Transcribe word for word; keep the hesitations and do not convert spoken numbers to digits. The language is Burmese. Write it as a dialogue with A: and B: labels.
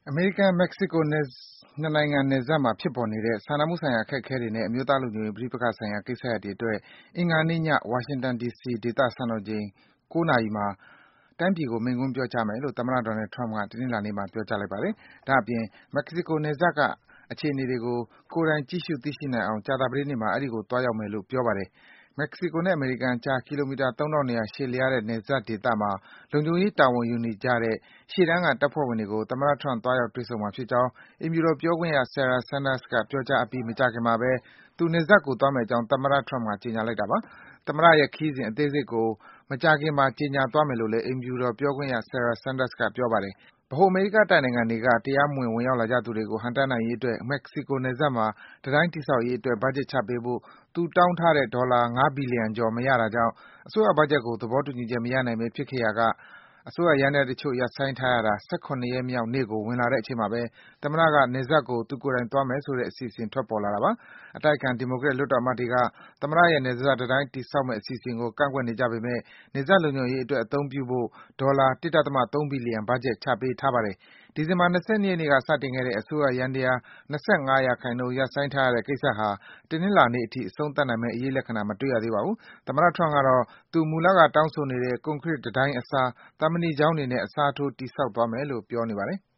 A: အမေရိကန်-မက္ကဆီကို နှစ်နိုင်ငံနယ်စပ်မှာ ဖြစ်ပေါ်နေတဲ့ စာနာမှုဆိုင်ရာ အခက်အခဲတွေနဲ့ အမျိုးသားလုံခြုံရေး ပဋိပက္ခဆိုင်ရာ ကိစ္စရပ်တွေအတွက် အင်္ဂါနေ့ည ဝါရှင်တန် ဒီစီ ဒေသစံတော်ချိန် ၉ နာရီမှာ တိုင်းပြည်ကို မိန့်ခွန်းပြောကြားမယ်လို့ သမ္မတ Donald Trump က တနင်္လာနေ့မှာ ပြောကြားလိုက်ပါတယ်။ ဒါ့အပြင် မက္ကဆီကိုနယ်စပ်က အခြေအနေတွေကို ကိုယ်တိုင် ကြည့်ရှု သိရှိနိုင်အောင် ကြာသပတေးနေ့မှာ အဲဒီကို သွားရောက်မယ်လို့ ပြောပါတယ်။ မက္ကဆီကိုနဲ့ အမေရိကန်အကြား ကီလိုမီတာ သုံးထောင့်နှစ်ရာ ရှည်လျားတဲ့ နယ်စပ်ဒေသမှာ လုံခြုံရေးတာဝန်ယူနေကြတဲ့ ရှေ့တန်းက တပ်ဖွဲ့ဝင်တွေကို သမ္မတ Trump သွားရောက် တွေ့ဆုံမှာဖြစ်ကြောင်း အိမ်ဖြူတော်ပြောခွင့်ရ Sarah Sanders က ပြောကြားအပြီး မကြာခင်မှာဘဲ သူ နယ်စပ်ကို သွားမယ့်အကြောင်း သမ္မတ Trump က ကြေညာလိုက်တာပါ။ သမ္မတရဲ့ ခရီးစဉ် အသေးစိတ်ကို မကြာခင်မှာ ကြေညာသွားမယ်လို့လည်း အိမ်ဖြူတော်ပြောခွင့်ရ Sarah Sanders က ပြောပါတယ်။ ဗဟိုအမေရိကတိုက်နိုင်ငံတွေက တရားမဝင် ဝင်ရောက်လာကြသူတွေကို ဟန့်တားနိုင်ရေးအတွက် မက္ကဆီကိုနယ်စပ်မှာ တံတိုင်းတည်ဆောက်ရေးအတွက် ဘတ်ဂျက်ချပေးဖို့ သူတောင်းထားတဲ့ ဒေါ်လာ ၅ ဘီလီယံကျော် မရတာကြောင့် အစိုးရဘတ်ဂျက်ကို သဘောတူညီချက် မရနိုင်ဘဲ ဖြစ်ခဲ့ရာက အစိုးရယန္တရားတချို့ ရပ်ဆိုင်းထားရတာ ၁၇ ရက်မြောက်နေ့ကို ဝင်လာတဲ့အချိန်မှာဘဲ သမ္မတက နယ်စပ်ကို သူကိုယ်တိုင်သွားမယ်ဆိုတဲ့ အစီအစဉ် ထွက်ပေါ်လာတာပါ။ အတိုက်အခံ ဒီမိုကရက် လွှတ်တော်အမတ်တွေက သမ္မတရဲ့ နယ်စပ်တံတိုင်း တည်ဆောက်မယ့် အစီအစဉ်ကို ကန့်ကွက်နေကြပေမယ့် နယ်စပ်လုံခြုံရေးအတွက် အသုံးပြုဖို့ ဒေါ်လာ ၁.၃ ဘီလီယံ ဘတ်ဂျက် ချပေးထားပါတယ်။ ဒီဇင်ဘာ ၂၂ ရက်နေ့က စတင်ခဲ့တဲ့ အစိုးရယန္တရား ၂၅ ရာခိုင်နှုန်း ရပ်ဆိုင်းထားရတဲ့ကိစ္စဟာ တနင်္လာနေ့အထိ အဆုံးသတ်နိုင်မယ့် အရိပ်လက္ခဏာ မတွေ့ရသေးပါဘူး။ သမ္မတ Trump ကတော့ သူ မူလက တောင်းဆိုနေတဲ့ ကွန်ကရစ်တံတိုင်းအစား သံမဏိချောင်းတွေနဲ့ အစားထိုး တည်ဆောက်သွားမယ်လို့ ပြောနေပါတယ်။